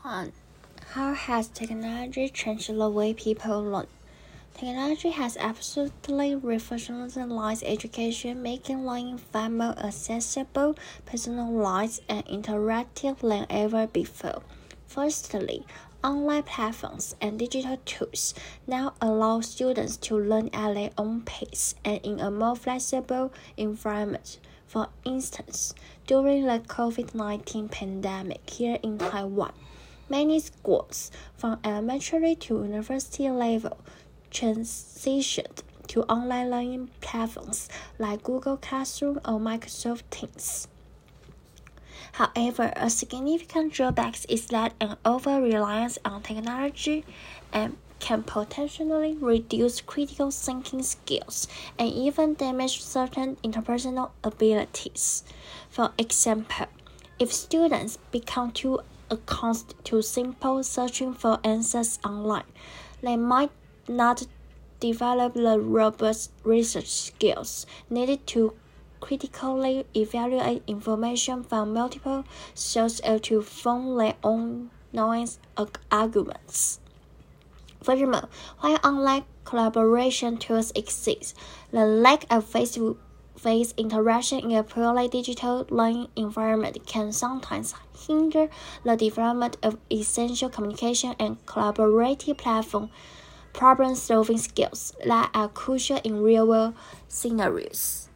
1. How has technology changed the way people learn? Technology has absolutely revolutionized education, making learning far more accessible, personalized, and interactive than ever before. Firstly, online platforms and digital tools now allow students to learn at their own pace and in a more flexible environment. For instance, during the COVID-19 pandemic here in Taiwan, many schools, from elementary to university level, transitioned to online learning platforms like Google Classroom or Microsoft Teams. However, a significant drawback is that an over-reliance on technology can potentially reduce critical thinking skills and even damage certain interpersonal abilities. For example, if students become too accustomed to simple searching for answers online, they might not develop the robust research skills needed to critically evaluate information from multiple sources or to form their own nuanced arguments. Furthermore, while online collaboration tools exist, the lack of face-to-face interaction in a purely digital learning environment can sometimes hinder the development of essential communication and collaborative problem-solving skills that are crucial in real-world scenarios.